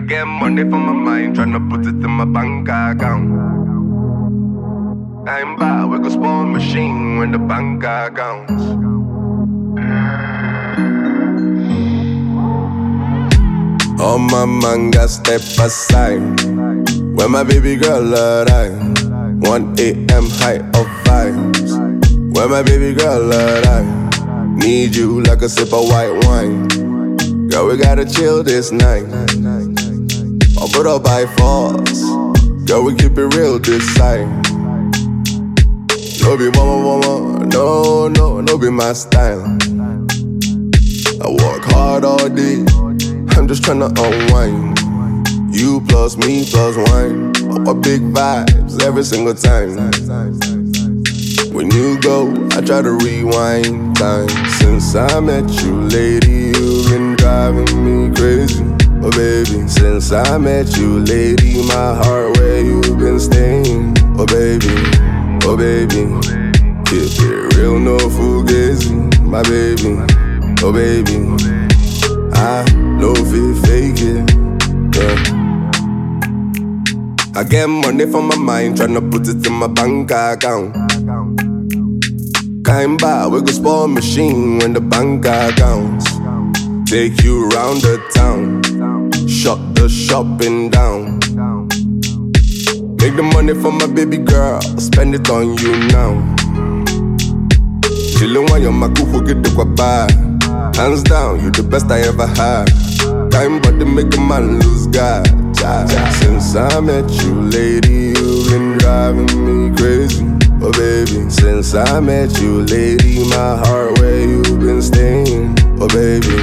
get money from my mind, tryna put it in my bank account. I'm back, we go spawn machine when the bank accounts. All my man got step aside. When my baby girl arrive, 1 a.m. high of vibes. When my baby girl arrive, need you like a sip of white wine. Girl, we gotta chill this night. I'll put up by force. Girl, we keep it real this side. No be mama, no be my style. I work hard all day, I'm just tryna unwind. You plus me plus wine, oh, big vibes every single time. When you go, I try to rewind time. Since I met you, lady, you've been driving me crazy. Oh baby, since I met you, lady, my heart where you been staying. Oh baby, keep it real, no fugazi. My baby, oh baby, I no fit fake it, yeah. I get money from my mind, tryna put it in my bank account. Came back, we go spawn machine when the bank accounts. Take you round the town, shut the shopping down. Make the money for my baby girl, spend it on you now. Chillin' while you're my kuku get the kwaba. Hands down, you the best I ever had. Time but to make a man lose God. Since I met you, lady, you've been driving me crazy. Oh baby, since I met you, lady, my heart where you been staying. Oh baby,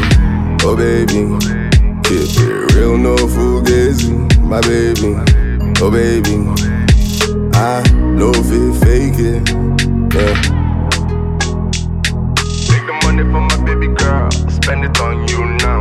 keep it real, no fugazi. My baby, oh baby, I no fit fake it, yeah. Take the money from my baby girl, spend it on you now.